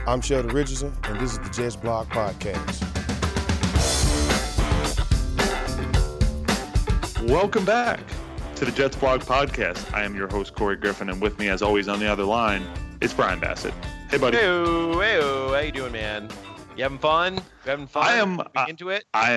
I'm Sheldon Richardson, and this is the Jets Blog Podcast. Welcome back to the Jets Blog Podcast. I am your host, Corey Griffin, and with me, as always, on the other line, it's Brian Bassett. Hey, buddy. Hey-o. How you doing, man? You having fun? I am into it. I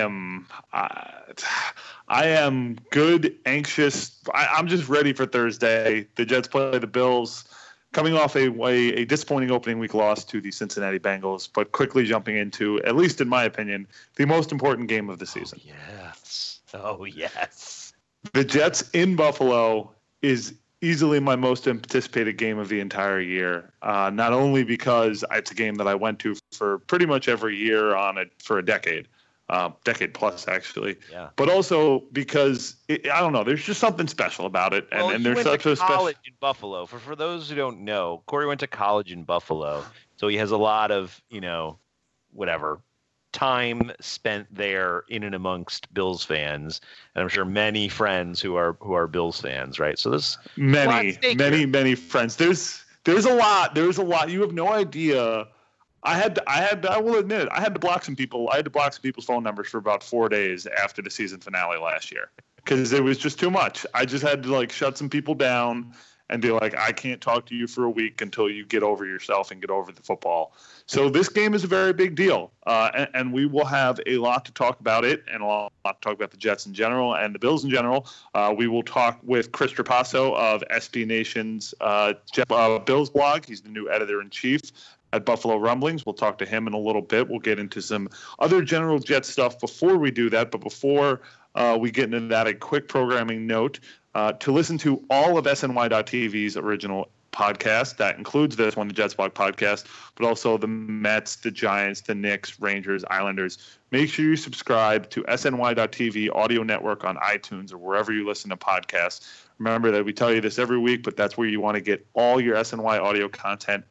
am good, anxious. I'm just ready for Thursday. The Jets play the Bills, coming off a disappointing opening week loss to the Cincinnati Bengals, but quickly jumping into, at least in my opinion, the most important game of the season. Oh, yes. The Jets in Buffalo is easily my most anticipated game of the entire year. Not only because it's a game that I went to for pretty much every year for a decade plus actually, but also because I don't know, there's just something special about it, and there's such a college in Buffalo. For those who don't know, Corey went to college in Buffalo, so he has a lot of time spent there in and amongst Bills fans, and I'm sure many friends who are Bills fans, right? So there's many friends. There's a lot. You have no idea. I will admit it. I had to block some people. I had to block some people's phone numbers for about 4 days after the season finale last year because it was just too much. I just had to shut some people down and be like, I can't talk to you for a week until you get over yourself and get over the football. So this game is a very big deal, and we will have a lot to talk about it and a lot to talk about the Jets in general and the Bills in general. We will talk with Chris Trapasso of SB Nation's Bills blog. He's the new editor-in-chief at Buffalo Rumblings. We'll talk to him in a little bit. We'll get into some other general Jets stuff before we do that, but before we get into that, a quick programming note. To listen to all of SNY.TV's original podcast, that includes this one, the Jets Blog Podcast, but also the Mets, the Giants, the Knicks, Rangers, Islanders. Make sure you subscribe to SNY.TV Audio Network on iTunes or wherever you listen to podcasts. Remember that we tell you this every week, but that's where you want to get all your SNY audio content,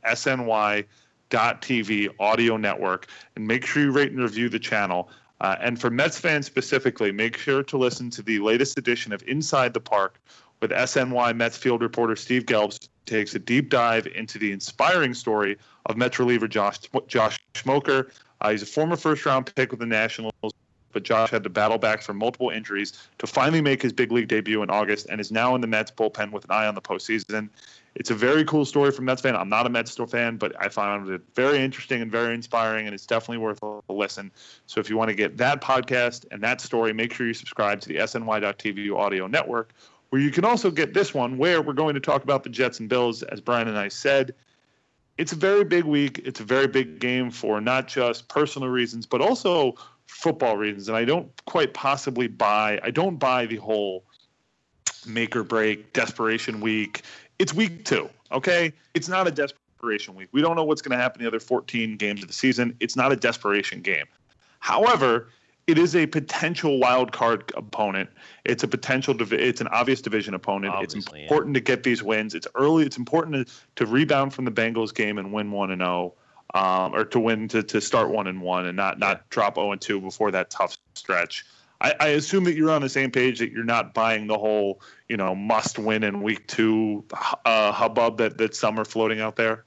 SNY.TV Audio Network, and make sure you rate and review the channel. And for Mets fans specifically, make sure to listen to the latest edition of Inside the Park with SNY Mets field reporter Steve Gelbs, takes a deep dive into the inspiring story of Mets reliever Josh Smoker. He's a former first-round pick with the Nationals, but Josh had to battle back from multiple injuries to finally make his big league debut in August and is now in the Mets bullpen with an eye on the postseason. It's a very cool story for Mets fan. I'm not a Mets fan, but I found it very interesting and very inspiring, and it's definitely worth a listen. So if you want to get that podcast and that story, make sure you subscribe to the SNY.TV Audio Network, where you can also get this one, where we're going to talk about the Jets and Bills, as Brian and I said. It's a very big week. It's a very big game for not just personal reasons, but also football reasons. And I don't buy the whole make or break desperation week. It's week 2, okay? It's not a desperation week. We don't know what's going to happen the other 14 games of the season. It's not a desperation game. However, it is a potential wild card opponent. It's it's an obvious division opponent. Obviously, it's important to get these wins. It's early. It's important to rebound from the Bengals game and win 1-0, or to win to start 1-1 and not drop 0-2 before that tough stretch. I assume that you're on the same page, that you're not buying the whole, must win in week 2 hubbub that some are floating out there.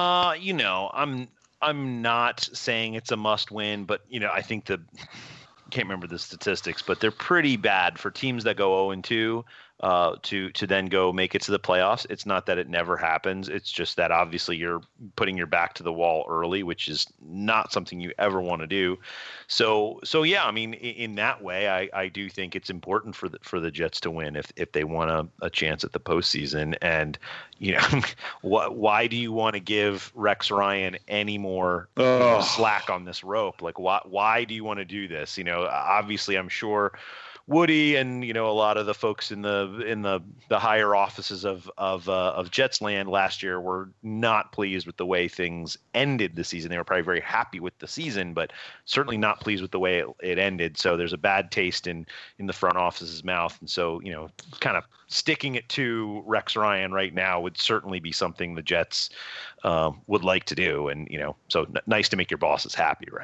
I'm not saying it's a must win, but I think can't remember the statistics, but they're pretty bad for teams that go 0-2 to then go make it to the playoffs. It's not that it never happens. It's just that obviously you're putting your back to the wall early, which is not something you ever want to do. So yeah, I mean, in that way, I do think it's important for the Jets to win if they want a chance at the postseason. And why do you want to give Rex Ryan any more slack on this rope? Like, why do you want to do this? Obviously, I'm sure Woody and a lot of the folks in the higher offices of Jets land last year were not pleased with the way things ended the season. They were probably very happy with the season, but certainly not pleased with the way it ended. So there's a bad taste in the front office's mouth, and so kind of sticking it to Rex Ryan right now would certainly be something the Jets would like to do. And so nice to make your bosses happy, right?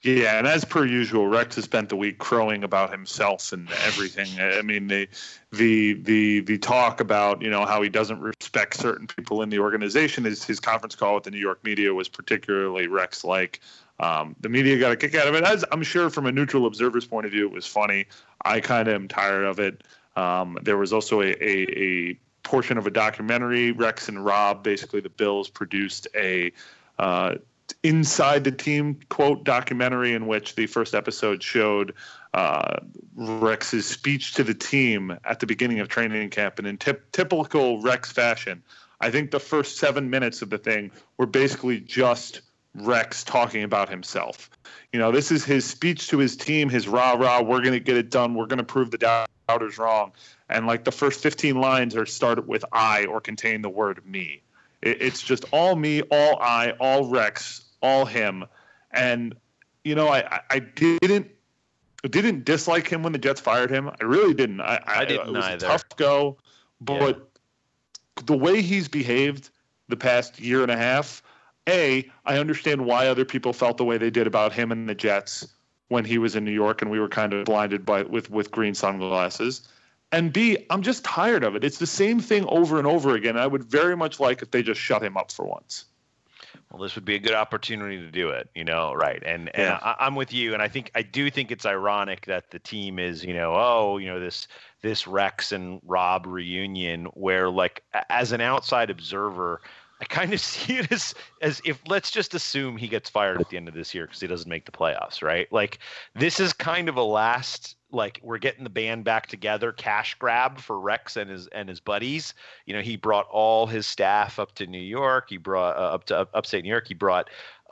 Yeah, and as per usual, Rex has spent the week crowing about himself and everything. I mean, the talk about how he doesn't respect certain people in the organization. His conference call with the New York media was particularly Rex-like. The media got a kick out of it. As I'm sure from a neutral observer's point of view, it was funny. I kind of am tired of it. There was also a portion of a documentary. Rex and Rob, basically the Bills, produced a inside the team quote documentary in which the first episode showed Rex's speech to the team at the beginning of training camp. And in typical Rex fashion, I think the first 7 minutes of the thing were basically just Rex talking about himself. This is his speech to his team, his rah-rah, we're going to get it done, we're going to prove the doubters wrong. And like the first 15 lines are started with I or contain the word me. It's just all me, all I, all Rex, all him. And, I didn't dislike him when the Jets fired him. I really didn't. I didn't it was either. A tough go. But the way he's behaved the past year and a half, I understand why other people felt the way they did about him and the Jets when he was in New York and we were kind of blinded with green sunglasses. And B, I'm just tired of it. It's the same thing over and over again. I would very much like if they just shut him up for once. Well, this would be a good opportunity to do it, right? And I'm with you, and I do think it's ironic that the team is, this Rex and Rob reunion, where like as an outside observer, I kind of see it as if let's just assume he gets fired at the end of this year because he doesn't make the playoffs, right? Like this is kind of a last. Like we're getting the band back together, cash grab for Rex and his buddies. He brought all his staff up to New York. He brought up to upstate New York. He brought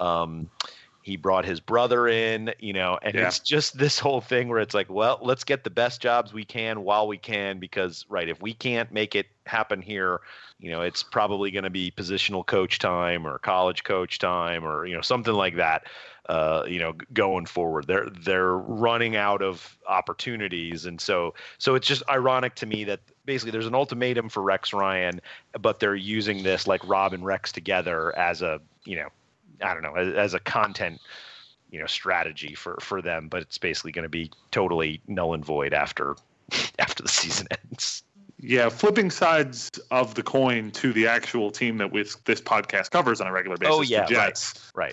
his brother in. It's just this whole thing where it's like, well, let's get the best jobs we can while we can, because if we can't make it happen here, it's probably going to be positional coach time or college coach time or something like that. Going forward, they're running out of opportunities, and so it's just ironic to me that basically there's an ultimatum for Rex Ryan, but they're using this like Rob and Rex together as a as a content strategy for them, but it's basically going to be totally null and void after the season ends. Yeah, flipping sides of the coin to the actual team that this podcast covers on a regular basis. The Jets. Right.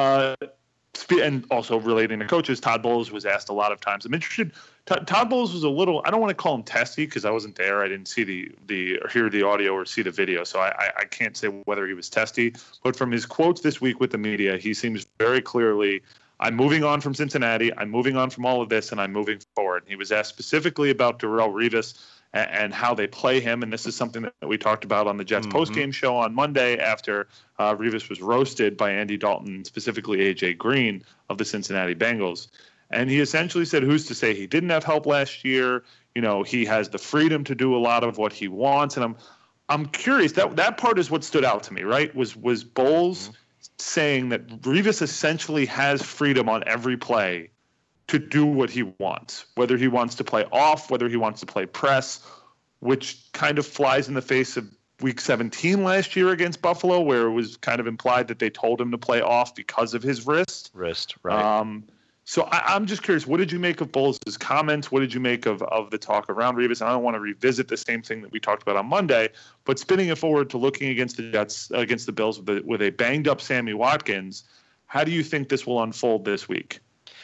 And also relating to coaches, Todd Bowles was asked a lot of times. I'm interested. Todd Bowles was a little, I don't want to call him testy because I wasn't there. I didn't see or hear the audio or see the video, so I can't say whether he was testy. But from his quotes this week with the media, he seems very clearly, I'm moving on from Cincinnati, I'm moving on from all of this, and I'm moving forward. He was asked specifically about Darrelle Revis and how they play him. And this is something that we talked about on the Jets postgame show on Monday after Revis was roasted by Andy Dalton, specifically A.J. Green of the Cincinnati Bengals. And he essentially said, who's to say he didn't have help last year? He has the freedom to do a lot of what he wants. And I'm curious, that part is what stood out to me, right? Was Bowles saying that Revis essentially has freedom on every play to do what he wants, whether he wants to play off, whether he wants to play press, which kind of flies in the face of Week 17 last year against Buffalo, where it was kind of implied that they told him to play off because of his wrist. Right. So I'm just curious, what did you make of Bowles' comments? What did you make of the talk around Revis? And I don't want to revisit the same thing that we talked about on Monday, but spinning it forward to looking against the Jets, against the Bills with a banged-up Sammy Watkins, how do you think this will unfold this week?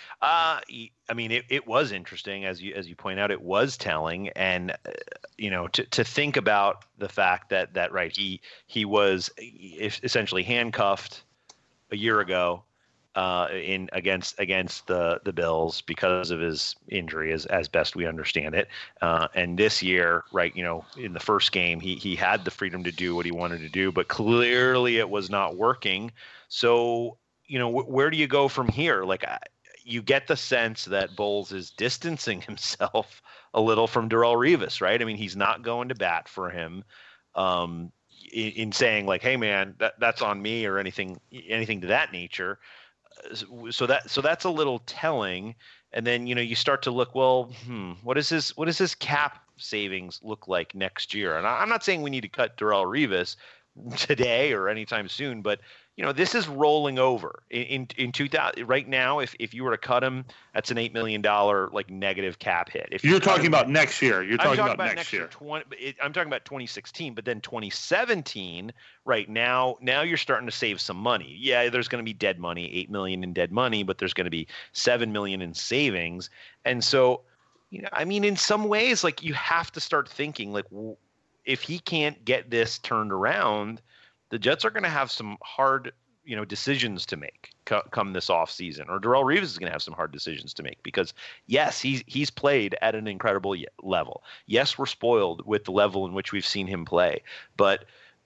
It was interesting, as you point out. It was telling, and to think about the fact that right, he was essentially handcuffed a year ago against the Bills because of his injury, as best we understand it. And this year, right, in the first game, he had the freedom to do what he wanted to do, but clearly it was not working. So where do you go from here? Like, you get the sense that Bowles is distancing himself a little from Darrelle Revis, right? I mean, he's not going to bat for him in saying like, "Hey, man, that's on me" or anything to that nature. So that's a little telling. And then you start to look, well, what does his cap savings look like next year? And I'm not saying we need to cut Darrelle Revis today or anytime soon, but this is rolling over in 2000 right now. If you were to cut him, that's an $8 million like negative cap hit. If you're talking about next year, you're talking about next year. I'm talking about 2016, but then 2017. Right now you're starting to save some money. Yeah, there's going to be dead money, $8 million in dead money, but there's going to be $7 million in savings. And so, in some ways, like you have to start thinking like, if he can't get this turned around, the Jets are going to have some hard, decisions to make come this offseason, or Darrelle Revis is going to have some hard decisions to make because, yes, he's played at an incredible level. Yes, we're spoiled with the level in which we've seen him play, but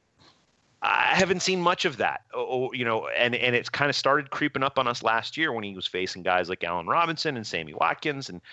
I haven't seen much of that. And it's kind of started creeping up on us last year when he was facing guys like Allen Robinson and Sammy Watkins and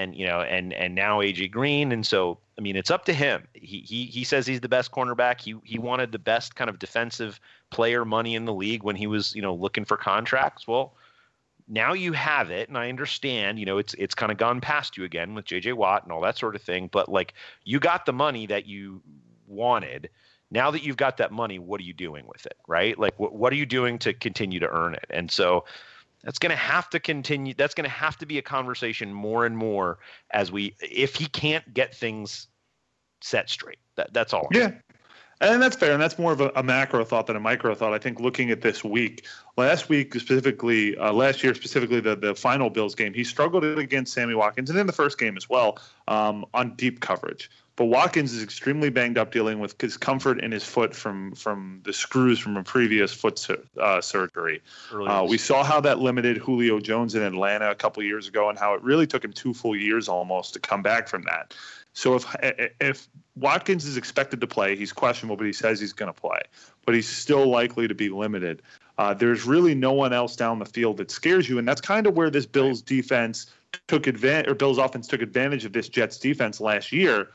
now AJ Green. And so, it's up to him. He says he's the best cornerback. He wanted the best kind of defensive player money in the league when he was, looking for contracts. Well, now you have it. And I understand, it's kind of gone past you again with JJ Watt and all that sort of thing. But like, you got the money that you wanted. Now that you've got that money, what are you doing with it, right? Like, what are you doing to continue to earn it? And so that's going to have to continue. That's going to have to be a conversation more and more if he can't get things set straight. That's all. Yeah. And that's fair. And that's more of a macro thought than a micro thought. I think looking at this week, last year specifically, the final Bills game, he struggled against Sammy Watkins and in the first game as well on deep coverage. But Watkins is extremely banged up, dealing with discomfort in his foot from the screws from a previous foot surgery. We saw how that limited Julio Jones in Atlanta a couple years ago, and how it really took him 2 full years almost to come back from that. So if Watkins is expected to play, he's questionable, but he says he's going to play. But he's still likely to be limited. There's really no one else down the field that scares you, and that's kind of where this Bills defense Bills offense took advantage of this Jets defense last year.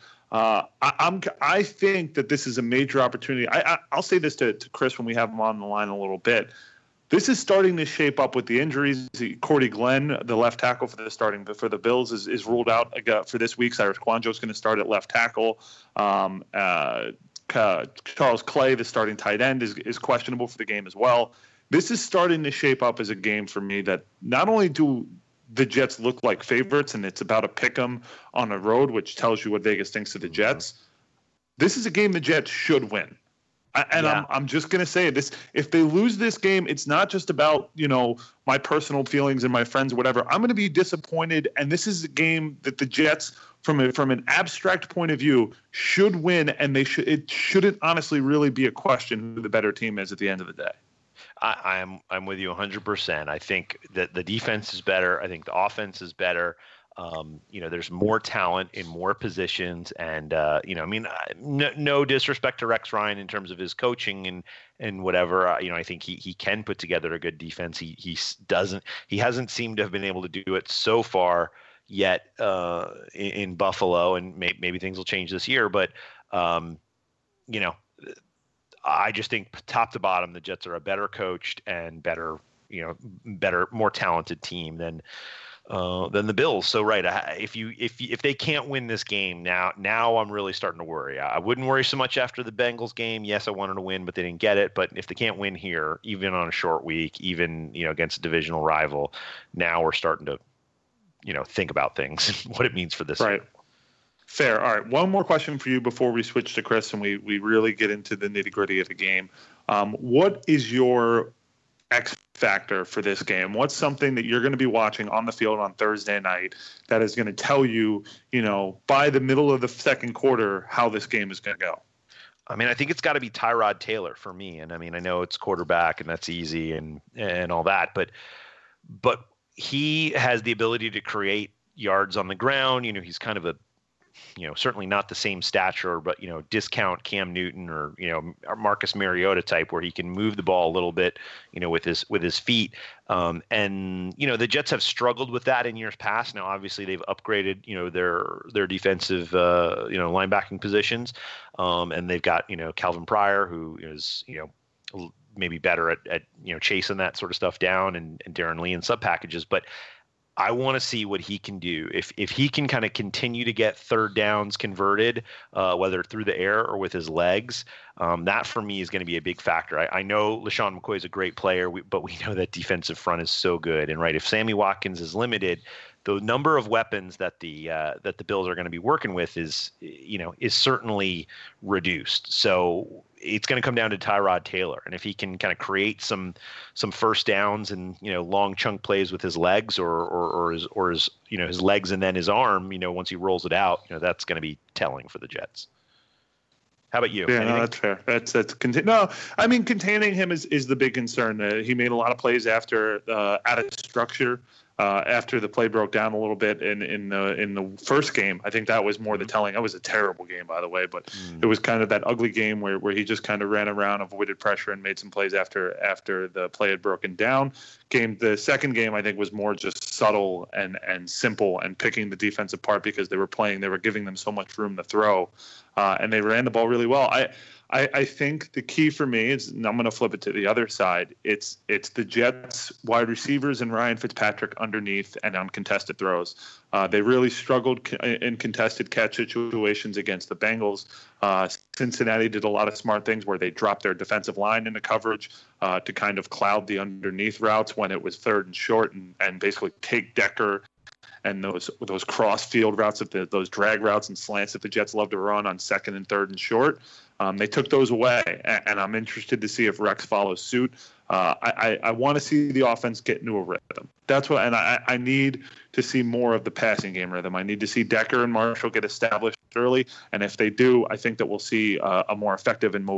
I think that this is a major opportunity. I'll say this to Chris when we have him on the line a little bit. This is starting to shape up with the injuries. Cordy Glenn, the left tackle for the Bills, is ruled out for this week. Cyrus Kouandjio is going to start at left tackle. Charles Clay, the starting tight end, is questionable for the game as well. This is starting to shape up as a game for me that not only do the Jets look like favorites, and it's about a pick 'em on the road, which tells you what Vegas thinks of the Jets. This is a game the Jets should win. I'm just going to say this. If they lose this game, it's not just about, my personal feelings and my friends or whatever. I'm going to be disappointed. And this is a game that the Jets, from an abstract point of view, should win. And it shouldn't honestly really be a question who the better team is at the end of the day. I'm with you 100%. I think that the defense is better. I think the offense is better. There's more talent in more positions, and no disrespect to Rex Ryan in terms of his coaching and whatever. I think he can put together a good defense. He hasn't seemed to have been able to do it so far yet in Buffalo, and maybe things will change this year. But I just think top to bottom, the Jets are a better coached and better, more talented team than the Bills. So right, if they can't win this game now I'm really starting to worry. I wouldn't worry so much after the Bengals game. Yes, I wanted to win, but they didn't get it. But if they can't win here, even on a short week, even against a divisional rival, now we're starting to think about things, what it means for this. Right. Fair. All right. One more question for you before we switch to Chris and we really get into the nitty gritty of the game. What is your X factor for this game? What's something that you're going to be watching on the field on Thursday night that is going to tell you, by the middle of the second quarter, how this game is going to go? I think it's got to be Tyrod Taylor for me. And I know it's quarterback and that's easy and all that, but he has the ability to create yards on the ground. He's kind of a, certainly not the same stature, but, discount Cam Newton or Marcus Mariota type, where he can move the ball a little bit, with his feet. And the Jets have struggled with that in years past. Now, obviously they've upgraded, their defensive, linebacking positions. And they've got, Calvin Pryor, who is, maybe better at chasing that sort of stuff down, and Darren Lee in sub packages. But I want to see what he can do. If he can kind of continue to get third downs converted, whether through the air or with his legs, that for me is going to be a big factor. I know LeSean McCoy is a great player, but we know that defensive front is so good. And right, if Sammy Watkins is limited, the number of weapons that the Bills are going to be working with is certainly reduced. So it's going to come down to Tyrod Taylor, and if he can kind of create some first downs and long chunk plays with his legs or his legs and then his arm, once he rolls it out, that's going to be telling for the Jets. How about you? Yeah, no, that's fair. Containing him is the big concern. He made a lot of plays after out of structure. After the play broke down a little bit in the first game. I think that was more the telling. That was a terrible game, by the way, but it was kind of that ugly game where he just kind of ran around, avoided pressure, and made some plays after the play had broken down. The second game, I think, was more just subtle and simple and picking the defense apart because they were giving them so much room to throw, and they ran the ball really well. I think the key for me is, and I'm going to flip it to the other side, it's the Jets wide receivers and Ryan Fitzpatrick underneath and on contested throws. They really struggled in contested catch situations against the Bengals. Cincinnati did a lot of smart things where they dropped their defensive line into coverage to kind of cloud the underneath routes when it was third and short and basically take Decker and those cross field routes, those drag routes and slants that the Jets love to run on second and third and short. They took those away, and I'm interested to see if Rex follows suit. I want to see the offense get into a rhythm. That's what, and I need to see more of the passing game rhythm. I need to see Decker and Marshall get established early, and if they do, I think that we'll see a more effective and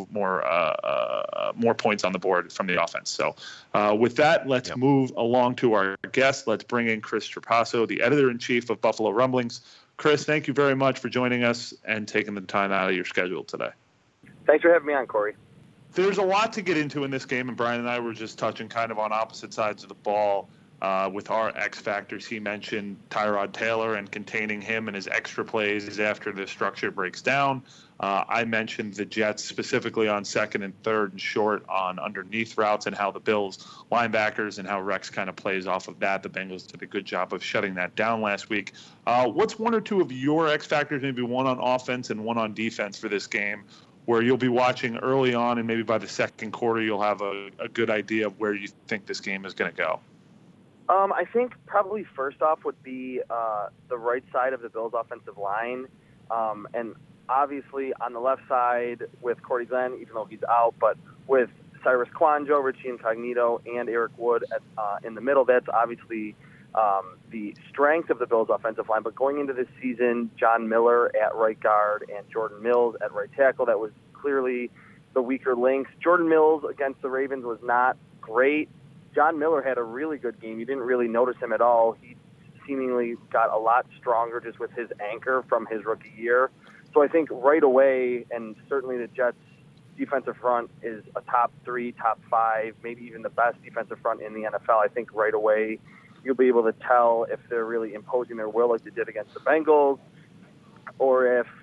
more points on the board from the offense. So with that, let's move along to our guest. Let's bring in Chris Trapasso, the editor-in-chief of Buffalo Rumblings. Chris, thank you very much for joining us and taking the time out of your schedule today. Thanks for having me on, Corey. There's a lot to get into in this game, and Brian and I were just touching kind of on opposite sides of the ball with our X factors. He mentioned Tyrod Taylor and containing him and his extra plays after the structure breaks down. I mentioned the Jets specifically on second and third and short on underneath routes and how the Bills linebackers and how Rex kind of plays off of that. The Bengals did a good job of shutting that down last week. What's one or two of your X factors, maybe one on offense and one on defense for this game, where you'll be watching early on and maybe by the second quarter you'll have a good idea of where you think this game is going to go? I think probably first off would be the right side of the Bills' offensive line. And obviously on the left side with Cordy Glenn, even though he's out, but with Cyrus Kouandjio, Richie Incognito, and Eric Wood in the middle, that's obviously the strength of the Bills' offensive line. But going into this season, John Miller at right guard and Jordan Mills at right tackle, that was clearly the weaker links. Jordan Mills against the Ravens was not great. John Miller had a really good game. You didn't really notice him at all. He seemingly got a lot stronger just with his anchor from his rookie year. So I think right away, and certainly the Jets' defensive front is a top 3, top 5, maybe even the best defensive front in the NFL. I think right away you'll be able to tell if they're really imposing their will like they did against the Bengals, or if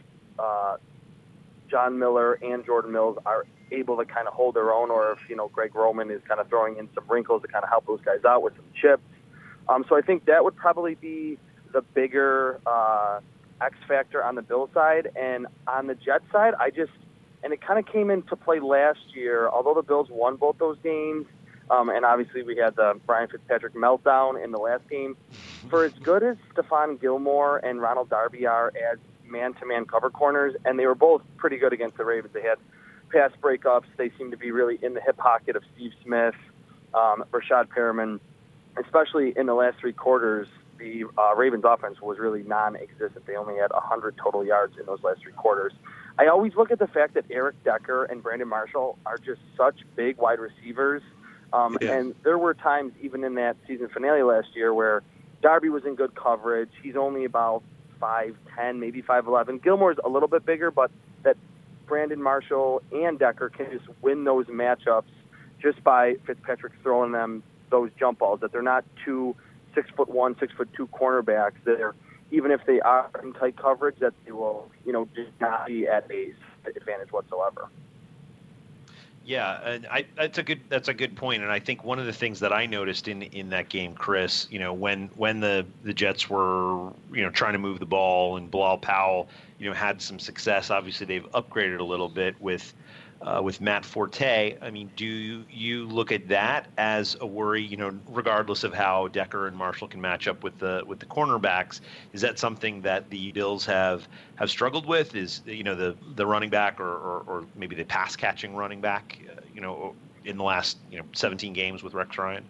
John Miller and Jordan Mills are able to kind of hold their own, or if, Greg Roman is kind of throwing in some wrinkles to kind of help those guys out with some chips. So I think that would probably be the bigger X factor on the Bills side. And on the Jets side, and it kind of came into play last year, although the Bills won both those games, and obviously we had the Brian Fitzpatrick meltdown in the last game. For as good as Stephon Gilmore and Ronald Darby are as man-to-man cover corners, and they were both pretty good against the Ravens. They had pass breakups. They seemed to be really in the hip pocket of Steve Smith, Rashad Perriman. Especially in the last 3 quarters, the Ravens offense was really non-existent. They only had 100 total yards in those last 3 quarters. I always look at the fact that Eric Decker and Brandon Marshall are just such big wide receivers. And there were times even in that season finale last year where Darby was in good coverage. He's only about 5'10", maybe 5'11". Gilmore's a little bit bigger, but that Brandon Marshall and Decker can just win those matchups just by Fitzpatrick throwing them those jump balls, that they're not 2 6'1", 6'2" cornerbacks that are, even if they are in tight coverage, that they will, just not be at a advantage whatsoever. Yeah, and that's a good point, and I think one of the things that I noticed in that game, Chris, when the Jets were trying to move the ball and Bilal Powell had some success. Obviously, they've upgraded a little bit with Matt Forte. I mean, do you look at that as a worry? Regardless of how Decker and Marshall can match up with the cornerbacks, is that something that the Bills have struggled with? Is the running back or maybe the pass catching running back? In the last 17 games with Rex Ryan.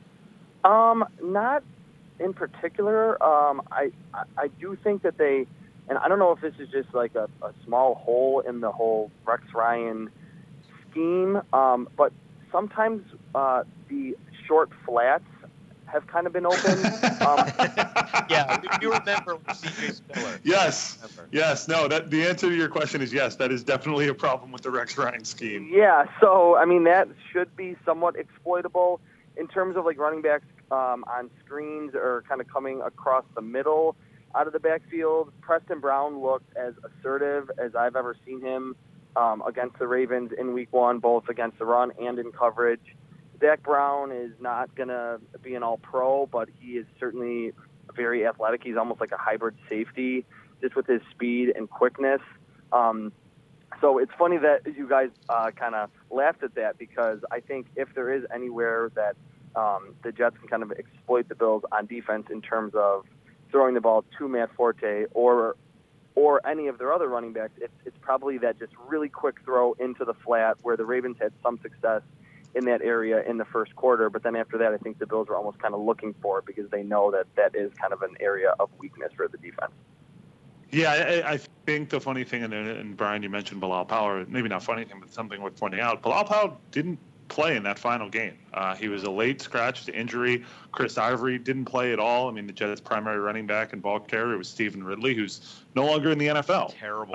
Not in particular. I do think that they, and I don't know if this is just like a small hole in the whole Rex Ryan scheme, but sometimes the short flats have kind of been open. Yeah, you remember with C.J. Spiller. Yes. No, the answer to your question is yes. That is definitely a problem with the Rex Ryan scheme. Yeah, so, I mean, that should be somewhat exploitable in terms of, like, running backs on screens or kind of coming across the middle out of the backfield. Preston Brown looked as assertive as I've ever seen him against the Ravens in Week 1, both against the run and in coverage. Zach Brown is not going to be an all-pro, but he is certainly very athletic. He's almost like a hybrid safety, just with his speed and quickness. So it's funny that you guys kind of laughed at that, because I think if there is anywhere that the Jets can kind of exploit the Bills on defense in terms of throwing the ball to Matt Forte or any of their other running backs, it's probably that just really quick throw into the flat where the Ravens had some success in that area in the first quarter. But then after that, I think the Bills were almost kind of looking for it because they know that is kind of an area of weakness for the defense. Yeah, I think the funny thing, and Brian, you mentioned Bilal Powell, maybe not funny thing, but something worth pointing out, Bilal Powell didn't play in that final game. He was a late scratch to injury. Chris Ivory didn't play at all. I mean, the Jets' primary running back and ball carrier was Stephen Ridley, who's no longer in the NFL. Terrible.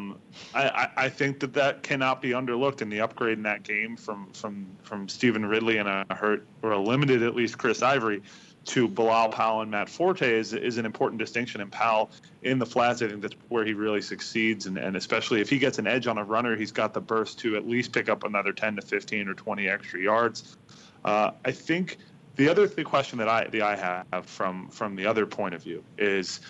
I think that cannot be underlooked in the upgrade in that game from Stephen Ridley and a limited, at least, Chris Ivory to Bilal Powell and Matt Forte is an important distinction. And Powell in the flats, I think that's where he really succeeds. And especially if he gets an edge on a runner, he's got the burst to at least pick up another 10 to 15 or 20 extra yards. I think the other question that I have from the other point of view is,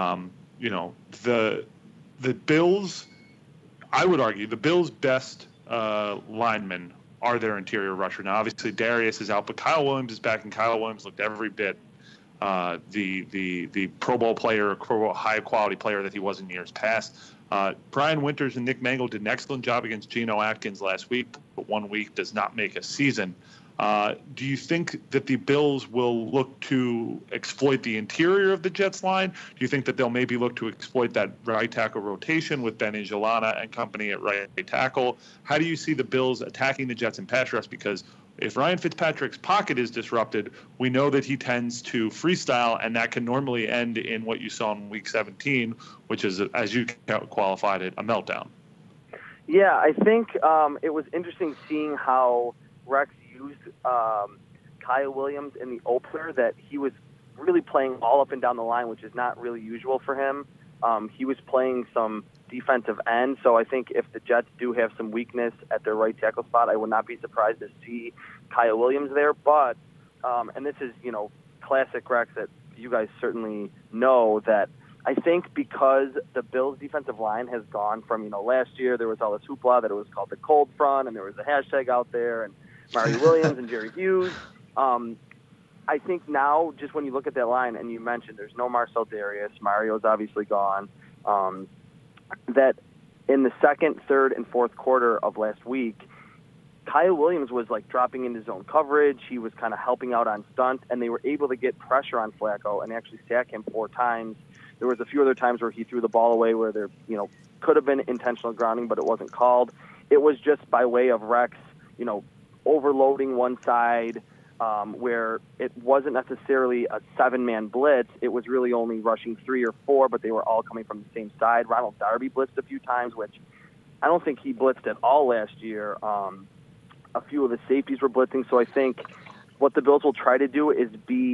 the Bills, I would argue the Bills' best linemen are their interior rusher. Now, obviously, Darius is out, but Kyle Williams is back, and Kyle Williams looked every bit the Pro Bowl player, high-quality player that he was in years past. Brian Winters and Nick Mangold did an excellent job against Geno Atkins last week, but 1 week does not make a season. Do you think that the Bills will look to exploit the interior of the Jets line? Do you think that they'll maybe look to exploit that right tackle rotation with Benny Jalana and company at right tackle? How do you see the Bills attacking the Jets in pass rush? Because if Ryan Fitzpatrick's pocket is disrupted, we know that he tends to freestyle, and that can normally end in what you saw in Week 17, which is, as you qualified it, a meltdown. Yeah, I think it was interesting seeing how Rex used Kyle Williams in the opener, that he was really playing all up and down the line, which is not really usual for him. He was playing some defensive end, so I think if the Jets do have some weakness at their right tackle spot, I would not be surprised to see Kyle Williams there. But, and this is, classic Rex that you guys certainly know, that I think because the Bills' defensive line has gone from, last year there was all this hoopla that it was called the cold front, and there was a hashtag out there, and Mario Williams and Jerry Hughes. I think now, just when you look at that line, and you mentioned there's no Marcel Darius, Mario's obviously gone, that in the second, third, and fourth quarter of last week, Kyle Williams was like dropping into zone coverage. He was kind of helping out on stunt, and they were able to get pressure on Flacco and actually sack him 4 times. There was a few other times where he threw the ball away where there, could have been intentional grounding, but it wasn't called. It was just by way of Rex, overloading one side, where it wasn't necessarily a 7-man blitz. It was really only rushing 3 or 4, but they were all coming from the same side. Ronald Darby blitzed a few times, which I don't think he blitzed at all last year. A few of the safeties were blitzing, so I think what the Bills will try to do is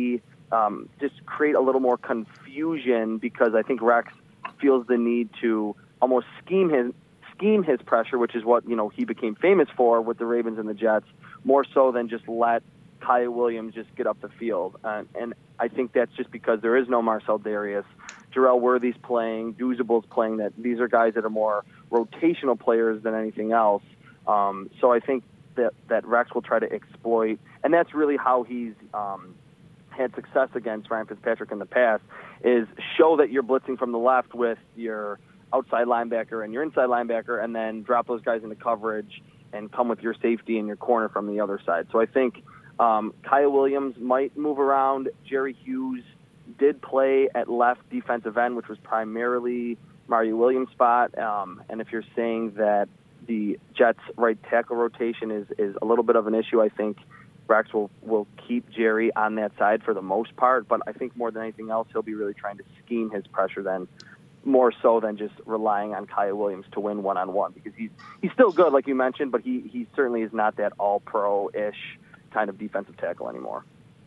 just create a little more confusion, because I think Rex feels the need to almost scheme scheme his pressure, which is what, he became famous for with the Ravens and the Jets, more so than just let Kyle Williams just get up the field. And I think that's just because there is no Marcell Dareus. Jarrell Worthy's playing, Douzable's playing. That these are guys that are more rotational players than anything else. So I think that Rex will try to exploit, and that's really how he's had success against Ryan Fitzpatrick in the past, is show that you're blitzing from the left with your outside linebacker and your inside linebacker, and then drop those guys into coverage and come with your safety and your corner from the other side. So I think Kyle Williams might move around. Jerry Hughes did play at left defensive end, which was primarily Mario Williams' spot. And if you're saying that the Jets' right tackle rotation is a little bit of an issue, I think Rex will keep Jerry on that side for the most part. But I think more than anything else, he'll be really trying to scheme his pressure then, more so than just relying on Kyle Williams to win one-on-one, because he's still good, like you mentioned, but he certainly is not that all-pro-ish kind of defensive tackle anymore.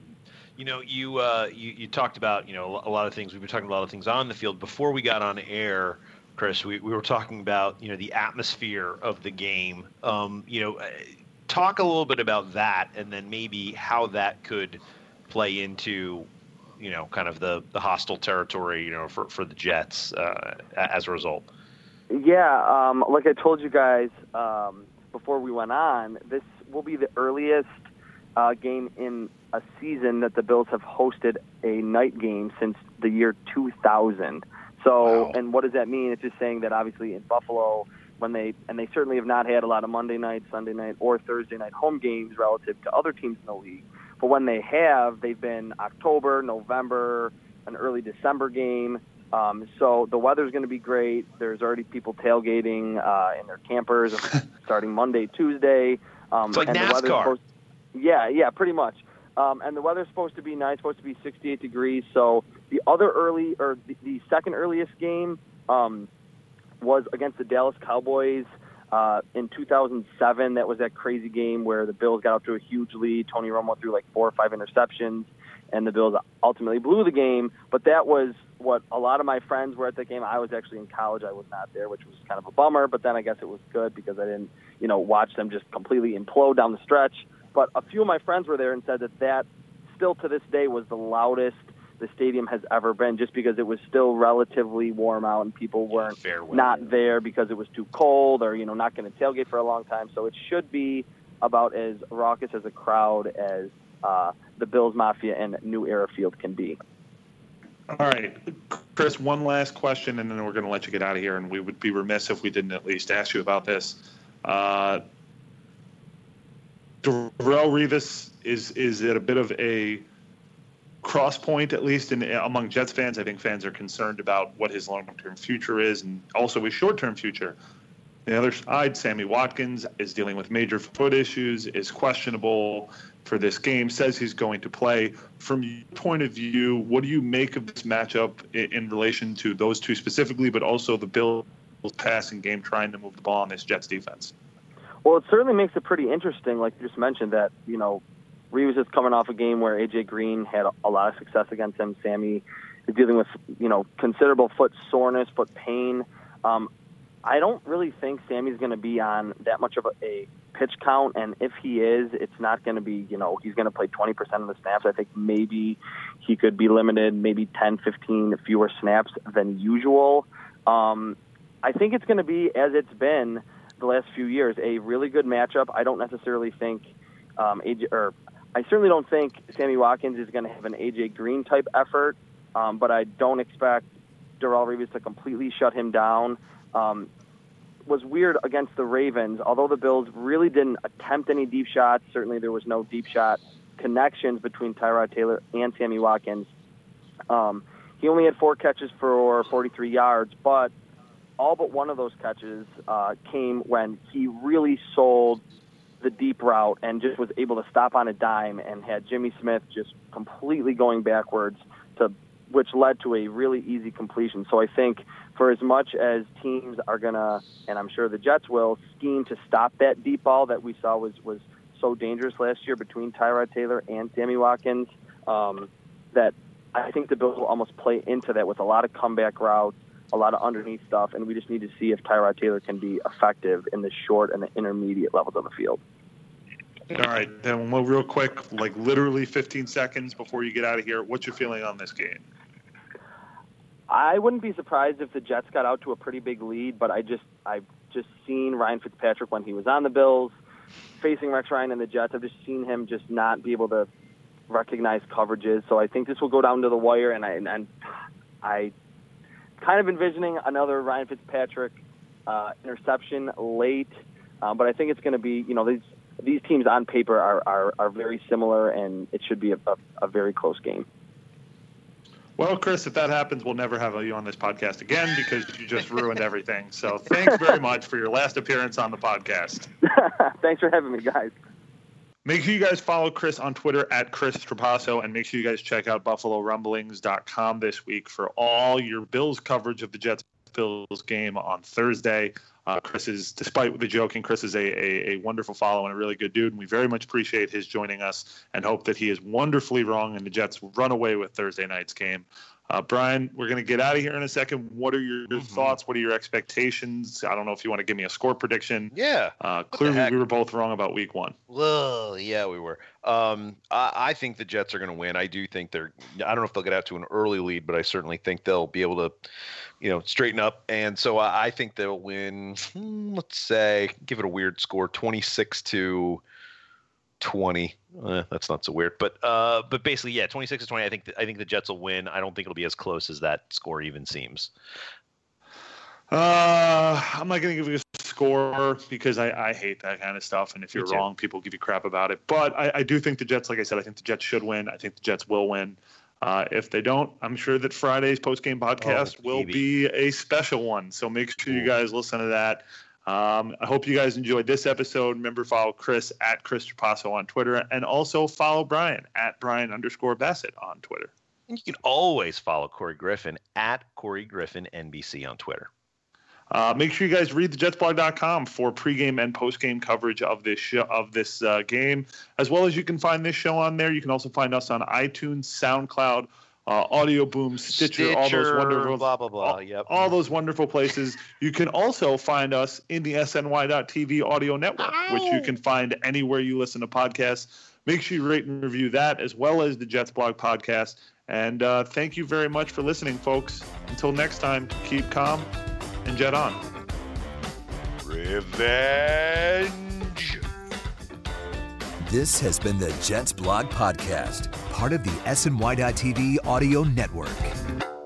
You talked about, a lot of things. We've been talking a lot of things on the field. Before we got on air, Chris, we were talking about, the atmosphere of the game. Talk a little bit about that, and then maybe how that could play into, kind of the hostile territory, for the Jets as a result. Yeah, like I told you guys before we went on, this will be the earliest game in a season that the Bills have hosted a night game since the year 2000. So, wow. And what does that mean? It's just saying that obviously in Buffalo, they certainly have not had a lot of Monday night, Sunday night, or Thursday night home games relative to other teams in the league. But when they have, they've been October, November, an early December game. So the weather's going to be great. There's already people tailgating in their campers starting Monday, Tuesday. It's like and NASCAR. Yeah, pretty much. And the weather's supposed to be nice, supposed to be 68 degrees. So the second earliest game was against the Dallas Cowboys in 2007. That was that crazy game where the Bills got up to a huge lead. Tony Romo threw like 4 or 5 interceptions, and the Bills ultimately blew the game. But that was what a lot of my friends were at that game. I was actually in college. I was not there, which was kind of a bummer. But then I guess it was good because I didn't, watch them just completely implode down the stretch. But a few of my friends were there and said that still to this day was the loudest the stadium has ever been, just because it was still relatively warm out and people weren't not there because it was too cold or, not going to tailgate for a long time. So it should be about as raucous as a crowd as the Bills Mafia and New Era Field can be. All right, Chris, one last question, and then we're going to let you get out of here, and we would be remiss if we didn't at least ask you about this. Darrelle Revis is at a bit of a cross point, at least among Jets fans. I think fans are concerned about what his long-term future is and also his short-term future. On the other side, Sammy Watkins is dealing with major foot issues, is questionable for this game, says he's going to play. From your point of view, what do you make of this matchup in relation to those two specifically, but also the Bills passing game trying to move the ball on this Jets defense? Well, it certainly makes it pretty interesting, like you just mentioned, that, Reeves is coming off a game where A.J. Green had a lot of success against him. Sammy is dealing with, considerable foot soreness, foot pain. I don't really think Sammy's going to be on that much of a pitch count, and if he is, it's not going to be, he's going to play 20% of the snaps. I think maybe he could be limited, maybe 10, 15 fewer snaps than usual. I think it's going to be, as it's been the last few years, a really good matchup. I don't necessarily think I certainly don't think Sammy Watkins is going to have an A.J. Green type effort, but I don't expect Darrelle Revis to completely shut him down. Was weird against the Ravens, although the Bills really didn't attempt any deep shots. Certainly there was no deep shot connections between Tyrod Taylor and Sammy Watkins. He only had 4 catches for 43 yards, but all but one of those catches came when he really sold the deep route and just was able to stop on a dime and had Jimmy Smith just completely going backwards, which led to a really easy completion. So I think for as much as teams are going to, and I'm sure the Jets will, scheme to stop that deep ball that we saw was so dangerous last year between Tyrod Taylor and Sammy Watkins, that I think the Bills will almost play into that with a lot of comeback routes, a lot of underneath stuff, and we just need to see if Tyrod Taylor can be effective in the short and the intermediate levels of the field. All right, then real quick, like literally 15 seconds before you get out of here, what's your feeling on this game? I wouldn't be surprised if the Jets got out to a pretty big lead, but I've just seen Ryan Fitzpatrick when he was on the Bills, facing Rex Ryan and the Jets. I've just seen him just not be able to recognize coverages. So I think this will go down to the wire, and I kind of envisioning another Ryan Fitzpatrick interception late, but I think it's going to be, these teams on paper are very similar, and it should be a very close game. Well, Chris, if that happens, we'll never have you on this podcast again because you just ruined everything. So thanks very much for your last appearance on the podcast. Thanks for having me, guys. Make sure you guys follow Chris on Twitter at Chris Trapasso, and make sure you guys check out BuffaloRumblings.com this week for all your Bills coverage of the Jets-Bills game on Thursday. Chris is, despite the joking, Chris is a wonderful follow and a really good dude, and we very much appreciate his joining us and hope that he is wonderfully wrong and the Jets run away with Thursday night's game. Brian, we're going to get out of here in a second. What are your thoughts? What are your expectations? I don't know if you want to give me a score prediction. Yeah. Clearly, we were both wrong about week one. Well, yeah, we were. I think the Jets are going to win. I do think I don't know if they'll get out to an early lead, but I certainly think they'll be able to, straighten up. And so I think they'll win, let's say, give it a weird score, 26-20. That's not so weird, but basically, yeah, 26-20. I think the Jets will win. I don't think it'll be as close as that score even seems. I'm not going to give you a score because I hate that kind of stuff. And if you're wrong, people give you crap about it. But I do think the Jets, like I said, I think the Jets should win. I think the Jets will win. If they don't, I'm sure that Friday's post-game podcast will be a special one. So make sure you guys listen to that. I hope you guys enjoyed this episode. Remember, follow Chris at Chris Trapasso on Twitter, and also follow Brian at Brian_Bassett on Twitter. And you can always follow Corey Griffin at Corey Griffin NBC on Twitter. Make sure you guys read thejetsblog.com for pregame and postgame coverage of this game, as well as you can find this show on there. You can also find us on iTunes, SoundCloud, Audio Boom, Stitcher, all those wonderful, blah blah blah. All those wonderful places. You can also find us in the SNY.TV audio network, which you can find anywhere you listen to podcasts. Make sure you rate and review that, as well as the Jets Blog podcast. And thank you very much for listening, folks. Until next time, keep calm and jet on. Revenge. This has been the Jets Blog Podcast, part of the SNY.TV audio network.